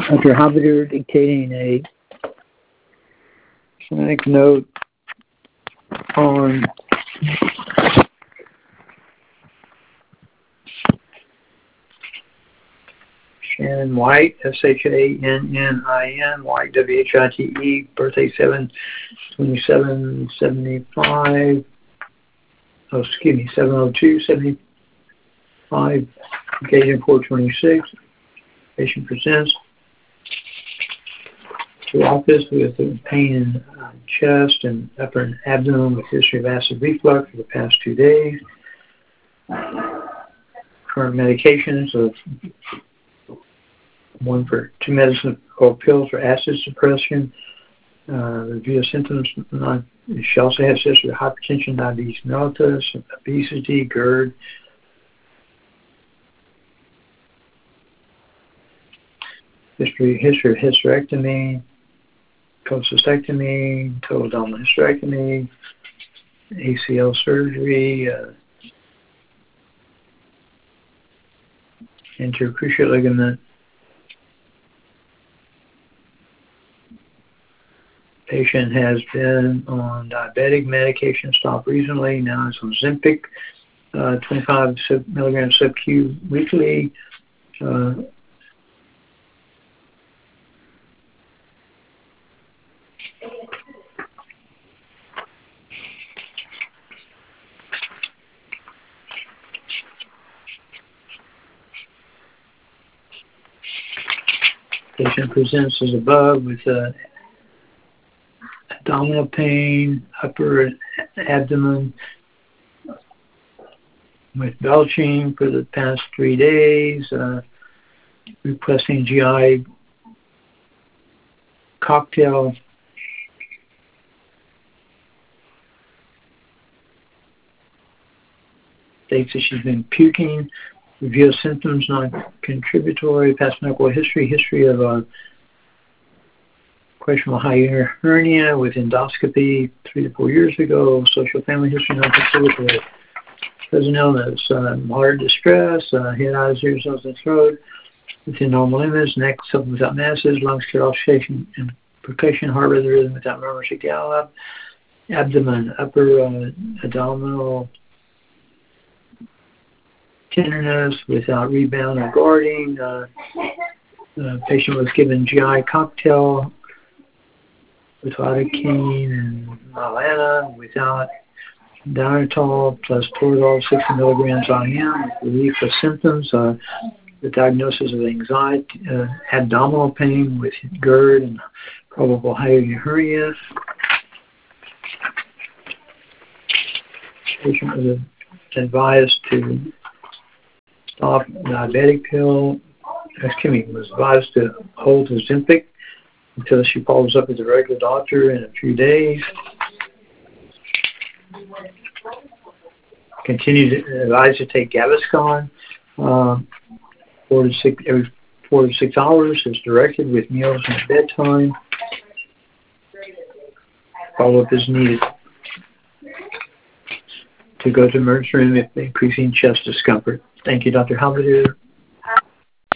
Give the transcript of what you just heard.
Dr. Habidur dictating a sonic note on Shannon White, Shannin, White, White, birthday 7/27/75. Oh, excuse me, 7/02/75. Occasion 4/26. Patient presents to office with pain in chest and upper abdomen with history of acid reflux for the past 2 days. Current medications of 2 medicine or pills for acid suppression. Review of symptoms. She also has history of hypertension, diabetes mellitus, obesity, GERD. History of hysterectomy, cholecystectomy, total abdominal hysterectomy, ACL surgery, anterior cruciate ligament. Patient has been on diabetic medication, stopped recently. Now it's on Ozempic, 25 milligrams sub-Q weekly. Patient presents as above with abdominal pain, upper abdomen, with belching for the past 3 days, requesting GI cocktail. States that she's been puking. Review of symptoms, non-contributory, past medical history of questionable hiatal hernia with endoscopy 3 to 4 years ago, social family history, non-contributory, present illness, moderate distress, head, eyes, ears, nose, and throat, within normal limits, neck something without masses, lungs, shaking and percussion, heart rhythm without murmur, shake gallop, abdomen, upper abdominal tenderness without rebound or guarding. The patient was given GI cocktail with lidocaine and Malana without Dianetol plus Toradol 60 milligrams IM, relief of symptoms, the diagnosis of anxiety, abdominal pain with GERD and probable hiatal hernia. Patient was advised to stop diabetic pill. Was advised to hold Ozempic until she follows up with a regular doctor in a few days. Continue to advise to take Gaviscon every 4 to 6 hours as directed with meals and bedtime. Follow-up is needed. To go to emergency room if increasing chest discomfort. Thank you, Dr. Habidur.